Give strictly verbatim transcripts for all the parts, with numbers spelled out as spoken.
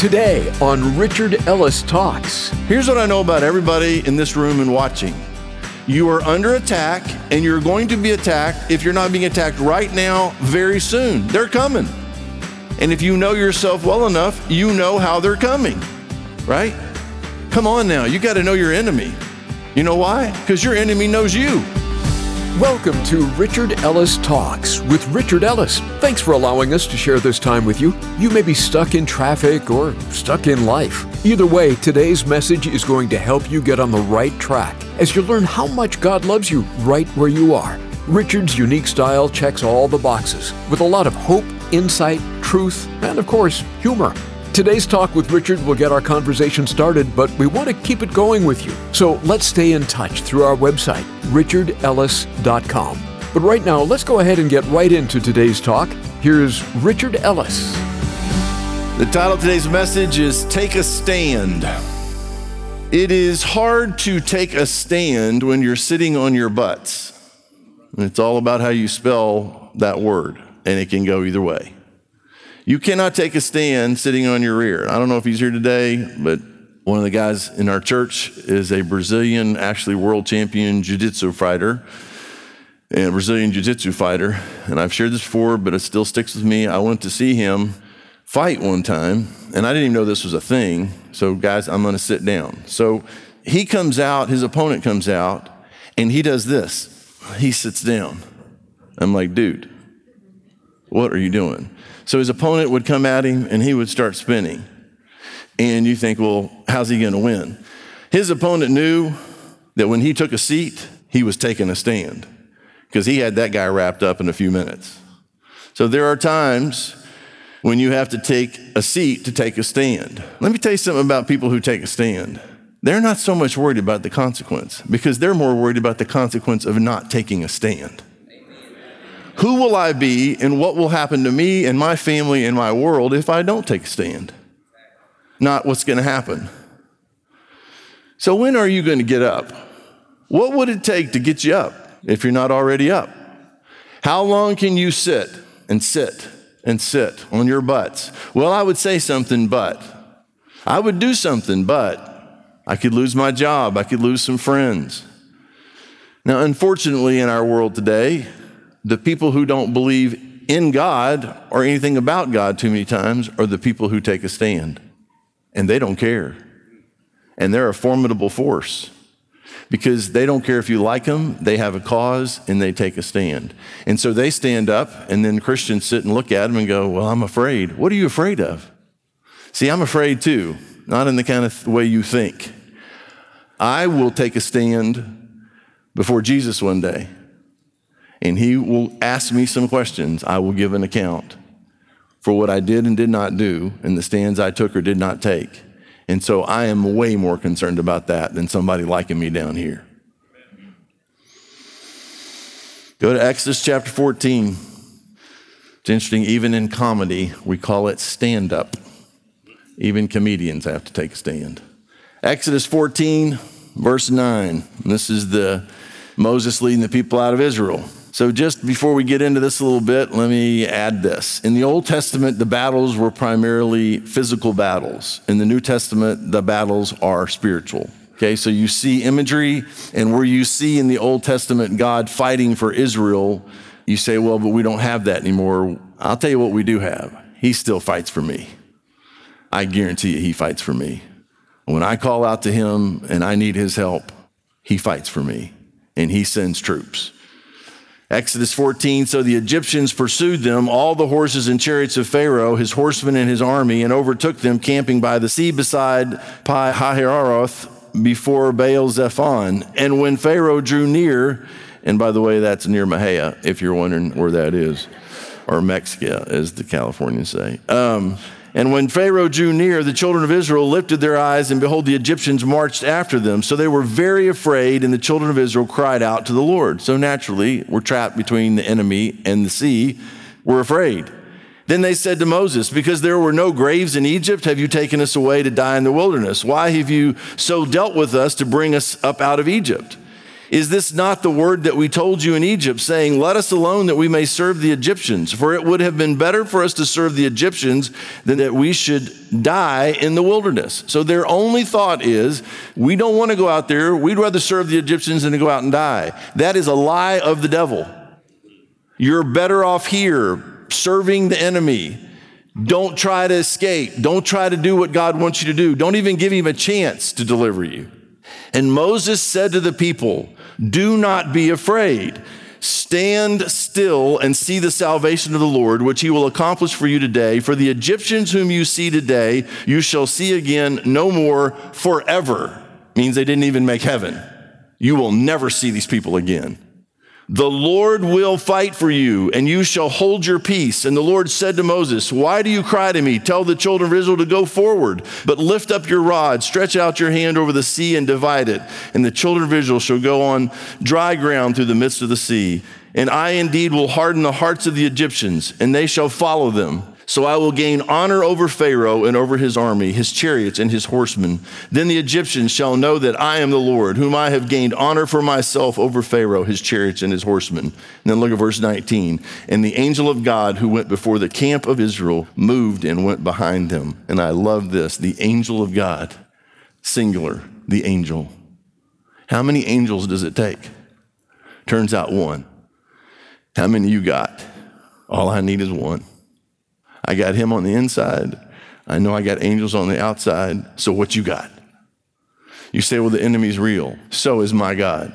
Today on Richard Ellis Talks. Here's what I know about everybody in this room and watching. You are under attack, and you're going to be attacked if you're not being attacked right now, very soon. They're coming. And if you know yourself well enough, you know how they're coming, right? Come on now, you got to know your enemy. You know why? Because your enemy knows you. Welcome to Richard Ellis Talks with Richard Ellis. Thanks for allowing us to share this time with you. You may be stuck in traffic or stuck in life. Either way, today's message is going to help you get on the right track as you learn how much God loves you right where you are. Richard's unique style checks all the boxes with a lot of hope, insight, truth, and of course, humor. Today's talk with Richard will get our conversation started, but we want to keep it going with you. So let's stay in touch through our website, richard ellis dot com. But right now, let's go ahead and get right into today's talk. Here's Richard Ellis. The title of today's message is Take a Stand. It is hard to take a stand when you're sitting on your butts. And it's all about how you spell that word, and it can go either way. You cannot take a stand sitting on your rear. I don't know if he's here today, but one of the guys in our church is a Brazilian, actually world champion jiu-jitsu fighter, and a Brazilian jiu-jitsu fighter. And I've shared this before, but it still sticks with me. I went to see him fight one time, and I didn't even know this was a thing. So guys, I'm gonna sit down. So he comes out, his opponent comes out, and he does this. He sits down. I'm like, dude, what are you doing? So his opponent would come at him and he would start spinning. And you think, well, how's he gonna win? His opponent knew that when he took a seat, he was taking a stand because he had that guy wrapped up in a few minutes. So there are times when you have to take a seat to take a stand. Let me tell you something about people who take a stand. They're not so much worried about the consequence because they're more worried about the consequence of not taking a stand. Who will I be and what will happen to me and my family and my world if I don't take a stand? Not what's going to happen. So when are you going to get up? What would it take to get you up if you're not already up? How long can you sit and sit and sit on your butts? Well, I would say something, but I would do something, but I could lose my job. I could lose some friends. Now, unfortunately, in our world today, the people who don't believe in God or anything about God too many times are the people who take a stand. And they don't care. And they're a formidable force because they don't care if you like them, they have a cause, and they take a stand. And so they stand up, and then Christians sit and look at them and go, well, I'm afraid. What are you afraid of? See, I'm afraid too, not in the kind of way you think. I will take a stand before Jesus one day. And he will ask me some questions. I will give an account for what I did and did not do and the stands I took or did not take. And so I am way more concerned about that than somebody liking me down here. Go to Exodus chapter fourteen. It's interesting, even in comedy, we call it stand-up. Even comedians have to take a stand. Exodus fourteen, verse nine. And this is the Moses leading the people out of Israel. So just before we get into this a little bit, let me add this. In the Old Testament, the battles were primarily physical battles. In the New Testament, the battles are spiritual. Okay, so you see imagery, and where you see in the Old Testament God fighting for Israel, you say, well, but we don't have that anymore. I'll tell you what we do have. He still fights for me. I guarantee you he fights for me. When I call out to him and I need his help, he fights for me, and he sends troops. Exodus fourteen, so the Egyptians pursued them, all the horses and chariots of Pharaoh, his horsemen and his army, and overtook them camping by the sea beside Pi-hahiroth before Baal-zephon. And when Pharaoh drew near, and by the way, that's near Mahia, if you're wondering where that is, or Mexico, as the Californians say. Um, And when Pharaoh drew near, the children of Israel lifted their eyes, and behold, the Egyptians marched after them. So they were very afraid, and the children of Israel cried out to the Lord. So naturally, we're trapped between the enemy and the sea. We're afraid. Then they said to Moses, because there were no graves in Egypt, have you taken us away to die in the wilderness? Why have you so dealt with us to bring us up out of Egypt? Is this not the word that we told you in Egypt, saying, let us alone that we may serve the Egyptians? For it would have been better for us to serve the Egyptians than that we should die in the wilderness. So their only thought is, we don't want to go out there. We'd rather serve the Egyptians than to go out and die. That is a lie of the devil. You're better off here serving the enemy. Don't try to escape. Don't try to do what God wants you to do. Don't even give him a chance to deliver you. And Moses said to the people, do not be afraid. Stand still and see the salvation of the Lord, which he will accomplish for you today. For the Egyptians whom you see today, you shall see again no more forever. Means they didn't even make heaven. You will never see these people again. The Lord will fight for you, and you shall hold your peace. And the Lord said to Moses, why do you cry to me? Tell the children of Israel to go forward, but lift up your rod, stretch out your hand over the sea and divide it. And the children of Israel shall go on dry ground through the midst of the sea. And I indeed will harden the hearts of the Egyptians, and they shall follow them. So I will gain honor over Pharaoh and over his army, his chariots and his horsemen. Then the Egyptians shall know that I am the Lord, whom I have gained honor for myself over Pharaoh, his chariots and his horsemen. And then look at verse nineteen. And the angel of God who went before the camp of Israel moved and went behind them. And I love this, the angel of God, singular, the angel. How many angels does it take? Turns out one. How many you got? All I need is one. I got him on the inside. I know I got angels on the outside. So what you got? You say, well, the enemy's real. So is my God.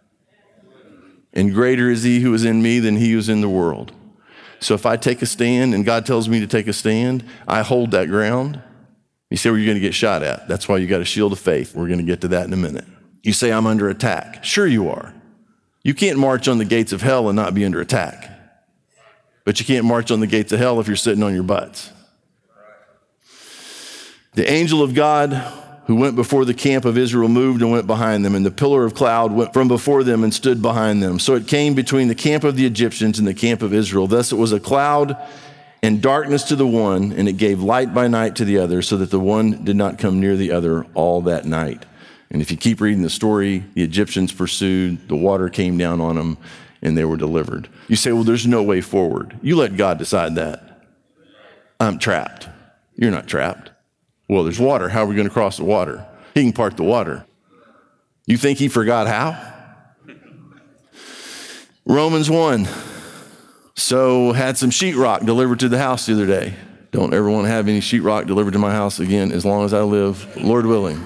And greater is he who is in me than he who is in the world. So if I take a stand and God tells me to take a stand, I hold that ground. You say, well, you're going to get shot at. That's why you got a shield of faith. We're going to get to that in a minute. You say, I'm under attack. Sure you are. You can't march on the gates of hell and not be under attack. But you can't march on the gates of hell if you're sitting on your butts. The angel of God who went before the camp of Israel moved and went behind them, and the pillar of cloud went from before them and stood behind them. So it came between the camp of the Egyptians and the camp of Israel. Thus it was a cloud and darkness to the one, and it gave light by night to the other, so that the one did not come near the other all that night. And if you keep reading the story, the Egyptians pursued, the water came down on them, and they were delivered. You say, well, there's no way forward. You let God decide that. I'm trapped. You're not trapped. Well, there's water. How are we going to cross the water? He can part the water. You think he forgot how? Romans one. So had some sheetrock delivered to the house the other day. Don't ever want to have any sheetrock delivered to my house again as long as I live, Lord willing.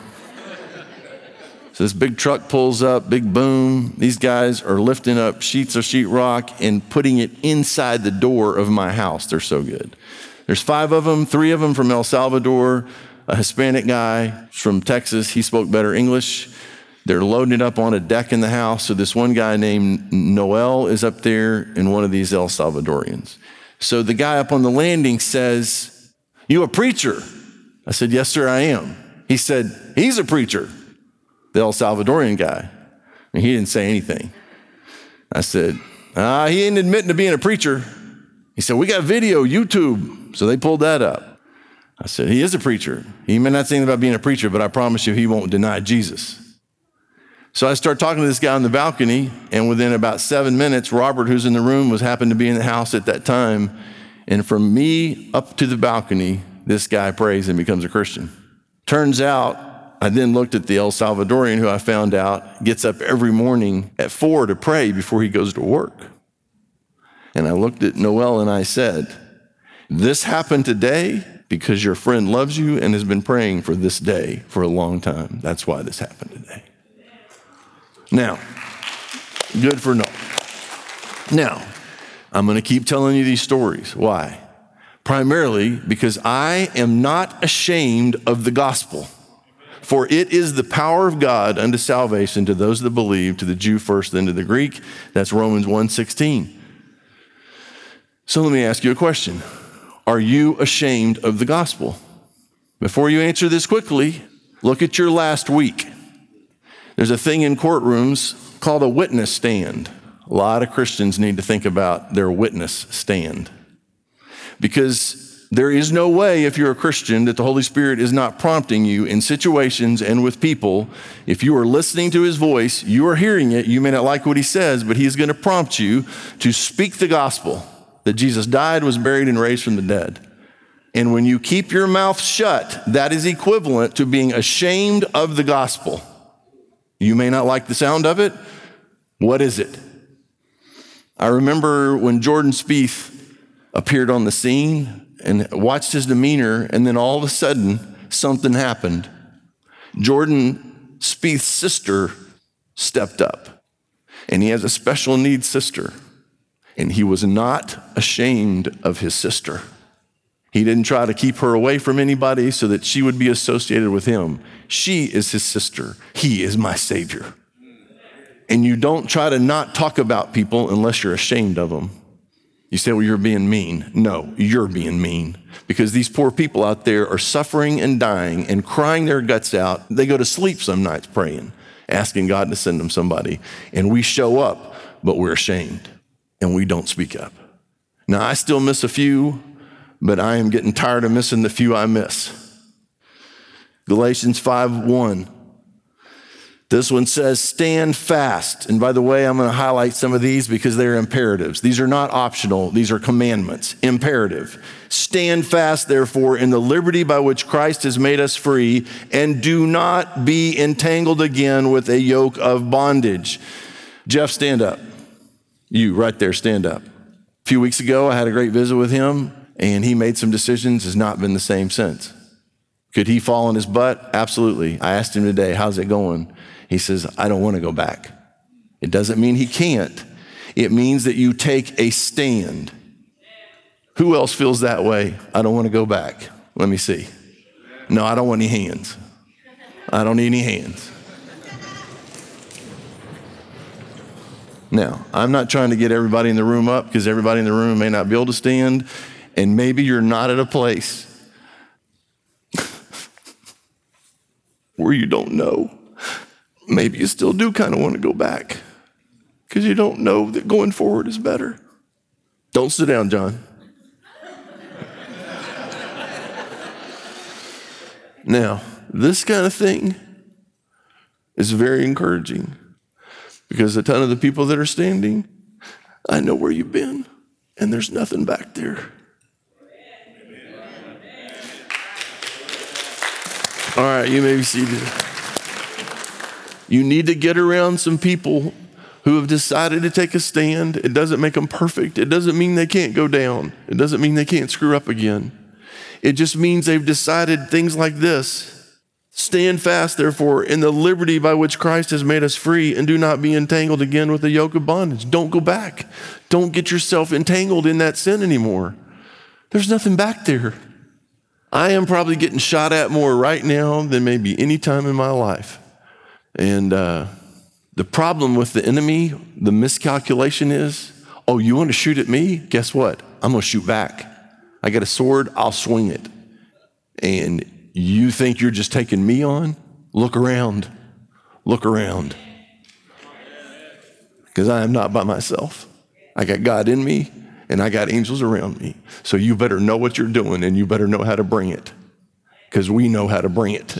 So this big truck pulls up, big boom. These guys are lifting up sheets of sheetrock and putting it inside the door of my house. They're so good. There's five of them, three of them from El Salvador, a Hispanic guy from Texas. He spoke better English. They're loading it up on a deck in the house. So this one guy named Noel is up there and one of these El Salvadorians. So the guy up on the landing says, you a preacher? I said, yes, sir, I am. He said, he's a preacher. The El Salvadorian guy. And he didn't say anything. I said, ah, he ain't admitting to being a preacher. He said, we got video, YouTube. So they pulled that up. I said, he is a preacher. He may not say anything about being a preacher, but I promise you he won't deny Jesus. So I start talking to this guy on the balcony, and within about seven minutes, Robert, who's in the room, was happened to be in the house at that time. And from me up to the balcony, this guy prays and becomes a Christian. Turns out, I then looked at the El Salvadorian who I found out gets up every morning at four to pray before he goes to work. And I looked at Noel and I said, this happened today because your friend loves you and has been praying for this day for a long time. That's why this happened today. Now, good for Noel. Now, I'm going to keep telling you these stories. Why? Primarily because I am not ashamed of the gospel. For it is the power of God unto salvation to those that believe, to the Jew first, then to the Greek. That's Romans one sixteen. So let me ask you a question. Are you ashamed of the gospel? Before you answer this quickly, look at your last week. There's a thing in courtrooms called a witness stand. A lot of Christians need to think about their witness stand. Because There is no way, if you're a Christian, that the Holy Spirit is not prompting you in situations and with people. If you are listening to his voice, you are hearing it. You may not like what he says, but he's going to prompt you to speak the gospel, that Jesus died, was buried, and raised from the dead. And when you keep your mouth shut, that is equivalent to being ashamed of the gospel. You may not like the sound of it. What is it? I remember when Jordan Spieth appeared on the scene and watched his demeanor, and then all of a sudden, something happened. Jordan Spieth's sister stepped up, and he has a special needs sister, and he was not ashamed of his sister. He didn't try to keep her away from anybody so that she would be associated with him. She is his sister. He is my Savior. And you don't try to not talk about people unless you're ashamed of them. You say, well, you're being mean. No, you're being mean, because these poor people out there are suffering and dying and crying their guts out. They go to sleep some nights praying, asking God to send them somebody. And we show up, but we're ashamed and we don't speak up. Now, I still miss a few, but I am getting tired of missing the few I miss. Galatians five one. This one says, stand fast. And by the way, I'm going to highlight some of these because they're imperatives. These are not optional. These are commandments. Imperative. Stand fast, therefore, in the liberty by which Christ has made us free, and do not be entangled again with a yoke of bondage. Jeff, stand up. You, right there, stand up. A few weeks ago, I had a great visit with him, and he made some decisions. Has not been the same since. Could he fall on his butt? Absolutely. I asked him today, how's it going? He says, I don't want to go back. It doesn't mean he can't. It means that you take a stand. Who else feels that way? I don't want to go back. Let me see. No, I don't want any hands. I don't need any hands. Now, I'm not trying to get everybody in the room up, because everybody in the room may not be able to stand, and maybe you're not at a place where you don't know. Maybe you still do kind of want to go back because you don't know that going forward is better. Don't sit down, John. Now, this kind of thing is very encouraging, because a ton of the people that are standing, I know where you've been, and there's nothing back there. All right, you may be seated. You need to get around some people who have decided to take a stand. It doesn't make them perfect. It doesn't mean they can't go down. It doesn't mean they can't screw up again. It just means they've decided things like this. Stand fast, therefore, in the liberty by which Christ has made us free, and do not be entangled again with the yoke of bondage. Don't go back. Don't get yourself entangled in that sin anymore. There's nothing back there. I am probably getting shot at more right now than maybe any time in my life. And uh, the problem with the enemy, the miscalculation is, oh, you want to shoot at me? Guess what? I'm going to shoot back. I got a sword, I'll swing it. And you think you're just taking me on? Look around. Look around. Because I am not by myself. I got God in me, and I got angels around me. So you better know what you're doing, and you better know how to bring it, because we know how to bring it.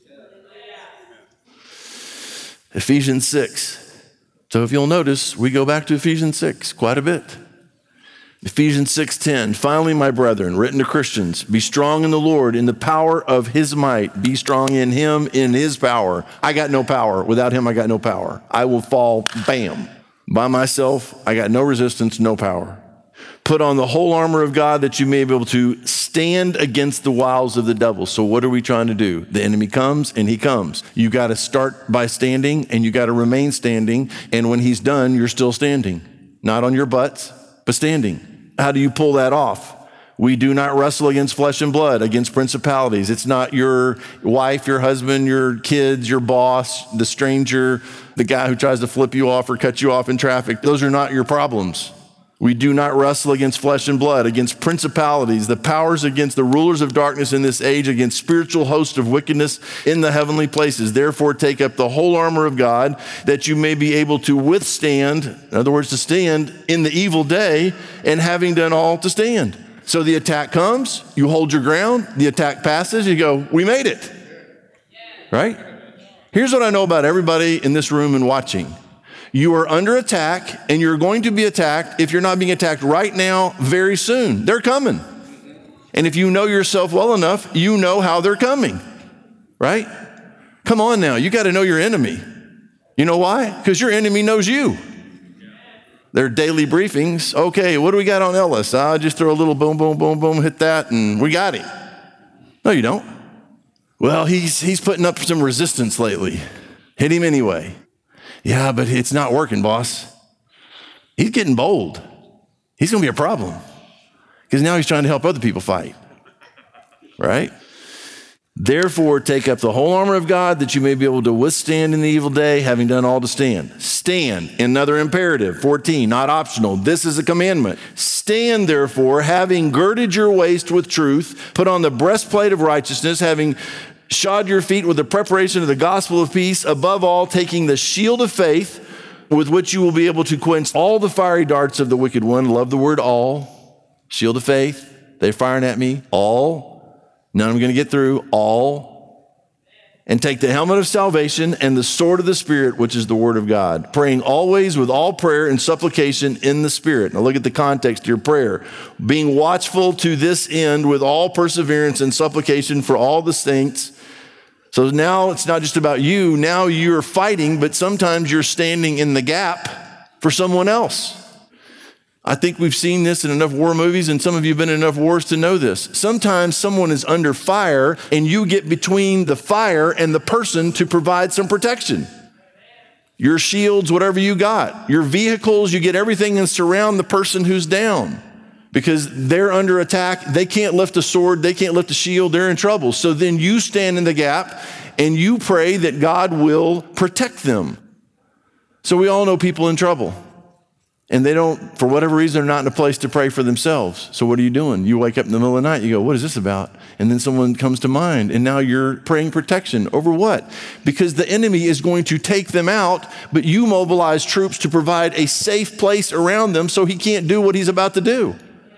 Ephesians six. So if you'll notice, we go back to Ephesians six quite a bit. Ephesians six ten. Finally, my brethren, written to Christians, be strong in the Lord, in the power of his might. Be strong in him, in his power. I got no power. Without him, I got no power. I will fall, bam. By myself, I got no resistance, no power. Put on the whole armor of God, that you may be able to stand against the wiles of the devil. So what are we trying to do? The enemy comes, and he comes. You got to start by standing, and you got to remain standing. And when he's done, you're still standing. Not on your butts, but standing. How do you pull that off? We do not wrestle against flesh and blood, against principalities. It's not your wife, your husband, your kids, your boss, the stranger, the guy who tries to flip you off or cut you off in traffic. Those are not your problems. We do not wrestle against flesh and blood, against principalities, the powers, against the rulers of darkness in this age, against spiritual hosts of wickedness in the heavenly places. Therefore, take up the whole armor of God, that you may be able to withstand, in other words, to stand in the evil day, and having done all, to stand. So the attack comes, you hold your ground, the attack passes, you go, we made it, right? Here's what I know about everybody in this room and watching. You are under attack, and you're going to be attacked if you're not being attacked right now very soon. They're coming. And if you know yourself well enough, you know how they're coming, right? Come on now, you got to know your enemy. You know why? Because your enemy knows you. Their daily briefings. Okay, what do we got on Ellis? I'll just throw a little boom, boom, boom, boom, hit that, and we got him. No, you don't. Well, he's he's putting up some resistance lately. Hit him anyway. Yeah, but it's not working, boss. He's getting bold. He's going to be a problem because now he's trying to help other people fight, right? Therefore, take up the whole armor of God that you may be able to withstand in the evil day, having done all to stand. Stand, another imperative, fourteen, not optional. This is a commandment. Stand, therefore, having girded your waist with truth, put on the breastplate of righteousness, having shod your feet with the preparation of the gospel of peace, above all, taking the shield of faith, with which you will be able to quench all the fiery darts of the wicked one. Love the word all. Shield of faith. They're firing at me. All. None I'm going to get through. All. And take the helmet of salvation and the sword of the Spirit, which is the word of God. Praying always with all prayer and supplication in the Spirit. Now look at the context of your prayer. Being watchful to this end with all perseverance and supplication for all the saints. So now it's not just about you. Now you're fighting, but sometimes you're standing in the gap for someone else. I think we've seen this in enough war movies, and some of you have been in enough wars to know this. Sometimes someone is under fire, and you get between the fire and the person to provide some protection. Your shields, whatever you got. Your vehicles, you get everything and surround the person who's down. Because they're under attack, they can't lift a sword, they can't lift a shield, they're in trouble. So then you stand in the gap and you pray that God will protect them. So we all know people in trouble. And they don't, for whatever reason, they're not in a place to pray for themselves. So what are you doing? You wake up in the middle of the night, you go, what is this about? And then someone comes to mind, and now you're praying protection. Over what? Because the enemy is going to take them out, but you mobilize troops to provide a safe place around them so he can't do what he's about to do.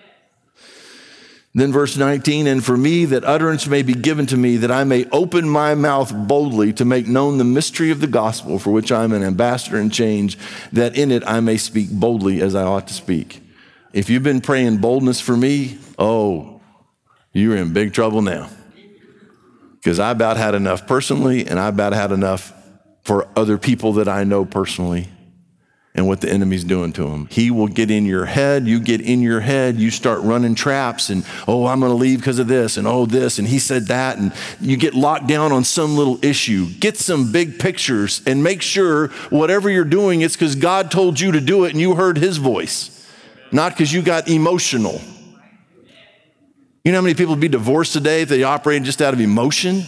Then verse nineteen, and for me that utterance may be given to me, that I may open my mouth boldly to make known the mystery of the gospel, for which I am an ambassador in chains, that in it I may speak boldly as I ought to speak. If you've been praying boldness for me, oh, you're in big trouble now. Because I about had enough personally, and I about had enough for other people that I know personally. And what the enemy's doing to him. He will get in your head, you get in your head, you start running traps and, oh, I'm gonna leave because of this and oh, this, and he said that, and you get locked down on some little issue. Get some big pictures and make sure whatever you're doing, it's because God told you to do it and you heard his voice, not because you got emotional. You know how many people would be divorced today if they operated just out of emotion?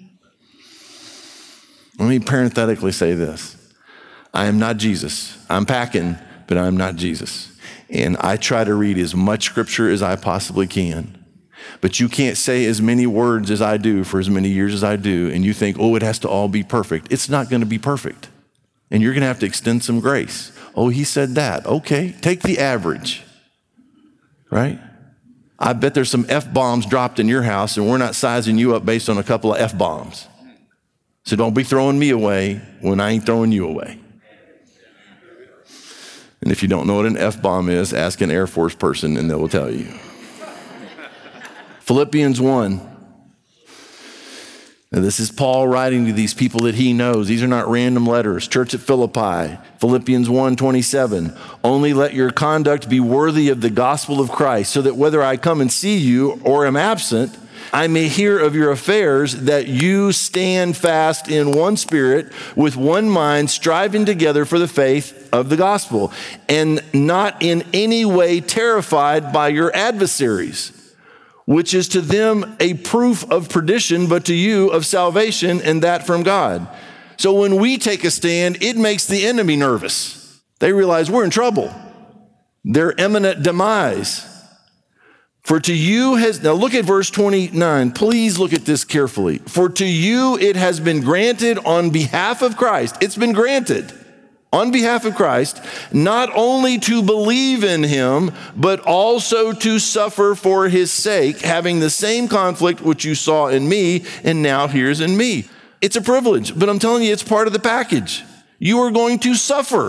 Let me parenthetically say this. I am not Jesus. I'm packing, but I'm not Jesus. And I try to read as much scripture as I possibly can. But you can't say as many words as I do for as many years as I do, and you think, oh, it has to all be perfect. It's not going to be perfect. And you're going to have to extend some grace. Oh, he said that. Okay, take the average, right? I bet there's some F-bombs dropped in your house, and we're not sizing you up based on a couple of F-bombs. So don't be throwing me away when I ain't throwing you away. And if you don't know what an F-bomb is, ask an Air Force person and they will tell you. Philippians one. Now this is Paul writing to these people that he knows. These are not random letters. Church at Philippi, Philippians one twenty-seven. Only let your conduct be worthy of the gospel of Christ, so that whether I come and see you or am absent, I may hear of your affairs, that you stand fast in one spirit, with one mind, striving together for the faith of the gospel, and not in any way terrified by your adversaries, which is to them a proof of perdition, but to you of salvation, and that from God. So when we take a stand, it makes the enemy nervous. They realize we're in trouble. Their imminent demise. For to you has, now look at verse twenty-nine. Please look at this carefully. For to you it has been granted on behalf of Christ. It's been granted. on behalf of Christ, not only to believe in him, but also to suffer for his sake, having the same conflict which you saw in me and now hears in me. It's a privilege, but I'm telling you, it's part of the package. You are going to suffer.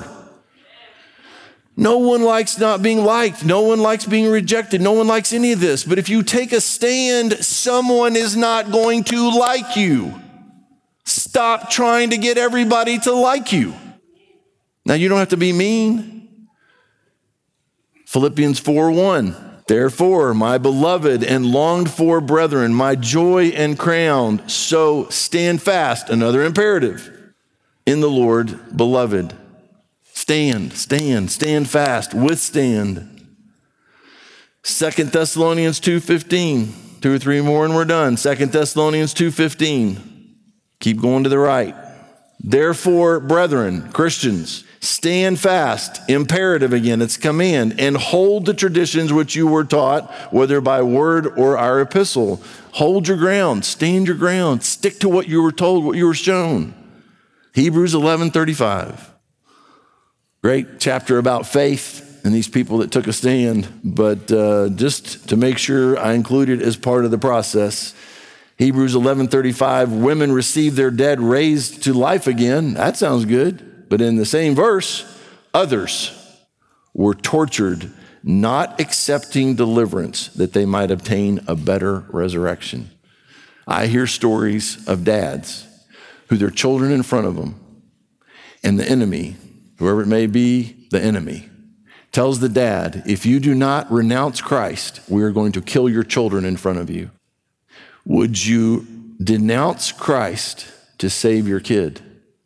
No one likes not being liked. No one likes being rejected. No one likes any of this. But if you take a stand, someone is not going to like you. Stop trying to get everybody to like you. Now, you don't have to be mean. Philippians four one. Therefore, my beloved and longed for brethren, my joy and crown, so stand fast, another imperative, in the Lord, beloved. Stand, stand, stand fast, withstand. Second Thessalonians two fifteen, two or three more and we're done. Second Thessalonians two fifteen, keep going to the right. Therefore, brethren, Christians, stand fast, imperative again, it's command, and hold the traditions which you were taught, whether by word or our epistle. Hold your ground, stand your ground, stick to what you were told, what you were shown. Hebrews eleven thirty-five. Great chapter about faith and these people that took a stand, but uh, just to make sure I include it as part of the process, Hebrews eleven thirty-five, women receive their dead raised to life again. That sounds good. But in the same verse, others were tortured, not accepting deliverance that they might obtain a better resurrection. I hear stories of dads who their children in front of them, and the enemy, whoever it may be, the enemy, tells the dad, if you do not renounce Christ, we are going to kill your children in front of you. Would you denounce Christ to save your kid?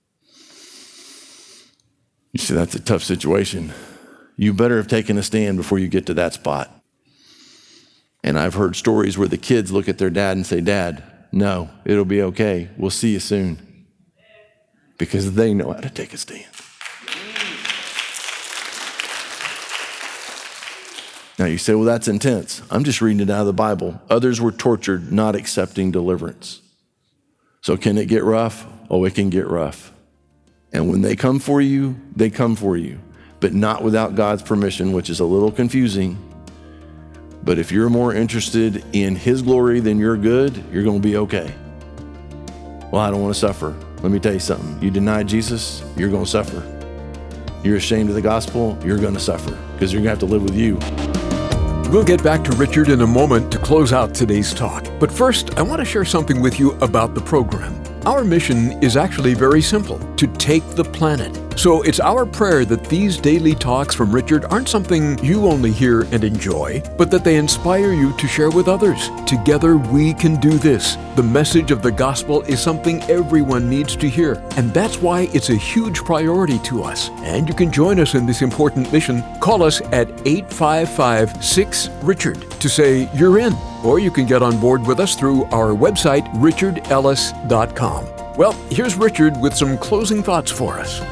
You see, that's a tough situation. You better have taken a stand before you get to that spot. And I've heard stories where the kids look at their dad and say, Dad, no, it'll be okay. We'll see you soon. Because they know how to take a stand. Now you say, well, that's intense. I'm just reading it out of the Bible. Others were tortured, not accepting deliverance. So can it get rough? Oh, it can get rough. And when they come for you, they come for you, but not without God's permission, which is a little confusing. But if you're more interested in his glory than your good, you're going to be okay. Well, I don't want to suffer. Let me tell you something. You deny Jesus, you're going to suffer. You're ashamed of the gospel, you're going to suffer because you're going to have to live with you. We'll get back to Richard in a moment to close out today's talk. But first, I want to share something with you about the program. Our mission is actually very simple, to take the planet. So it's our prayer that these daily talks from Richard aren't something you only hear and enjoy, but that they inspire you to share with others. Together we can do this. The message of the gospel is something everyone needs to hear, and that's why it's a huge priority to us. And you can join us in this important mission. Call us at eight five five, six, Richard to say you're in. Or you can get on board with us through our website, richard ellis dot com. Well, here's Richard with some closing thoughts for us.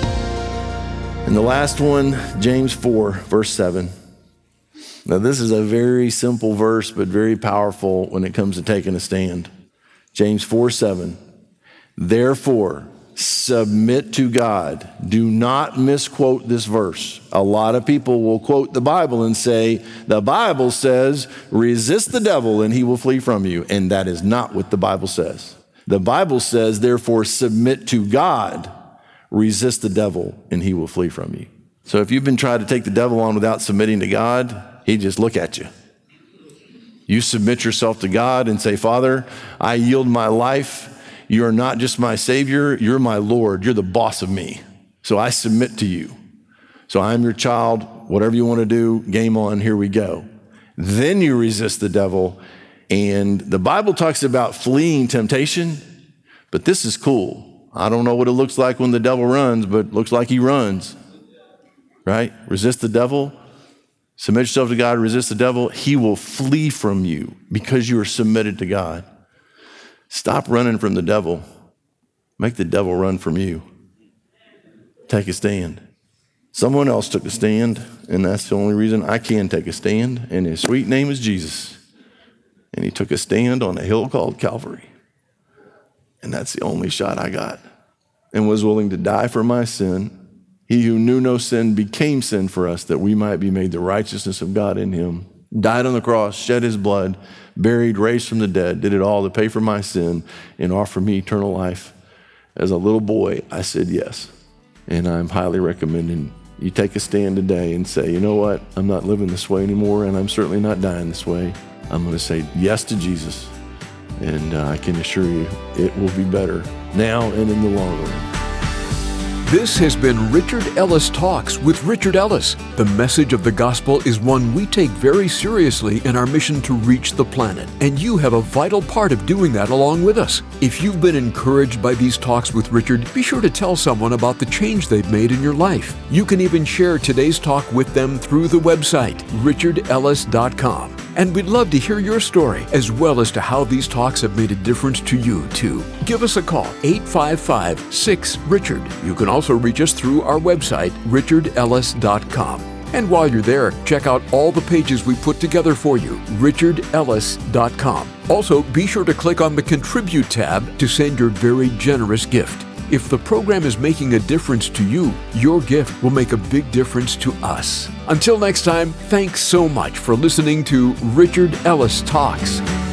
And the last one, James four, verse seven. Now, this is a very simple verse, but very powerful when it comes to taking a stand. James four, seven. Therefore, submit to God. Do not misquote this verse. A lot of people will quote the Bible and say, the Bible says, resist the devil and he will flee from you. And that is not what the Bible says. The Bible says, therefore, submit to God, resist the devil and he will flee from you. So if you've been trying to take the devil on without submitting to God, he'd just look at you. You submit yourself to God and say, Father, I yield my life. You are not just my Savior, you're my Lord. You're the boss of me. So I submit to you. So I'm your child. Whatever you want to do, game on, here we go. Then you resist the devil. And the Bible talks about fleeing temptation, but this is cool. I don't know what it looks like when the devil runs, but it looks like he runs, right? Resist the devil, submit yourself to God, resist the devil. He will flee from you because you are submitted to God. Stop running from the devil. Make the devil run from you. Take a stand. Someone else took a stand, and that's the only reason I can take a stand, and his sweet name is Jesus. And he took a stand on a hill called Calvary. And that's the only shot I got. And was willing to die for my sin He who knew no sin became sin for us, that we might be made the righteousness of God in him. Died on the cross, shed his blood, buried, raised from the dead, did it all to pay for my sin and offer me eternal life. As a little boy, I said yes. And I'm highly recommending you take a stand today and say, you know what? I'm not living this way anymore, and I'm certainly not dying this way. I'm going to say yes to Jesus. And uh, I can assure you it will be better now and in the long run. This has been Richard Ellis Talks with Richard Ellis. The message of the gospel is one we take very seriously in our mission to reach the planet, and you have a vital part of doing that along with us. If you've been encouraged by these talks with Richard, be sure to tell someone about the change they've made in your life. You can even share today's talk with them through the website, richard ellis dot com. And we'd love to hear your story, as well as to how these talks have made a difference to you, too. Give us a call, eight five five, six, Richard. You can also reach us through our website, richard ellis dot com. And while you're there, check out all the pages we put together for you, richard ellis dot com. Also, be sure to click on the Contribute tab to send your very generous gift. If the program is making a difference to you, your gift will make a big difference to us. Until next time, thanks so much for listening to Richard Ellis Talks.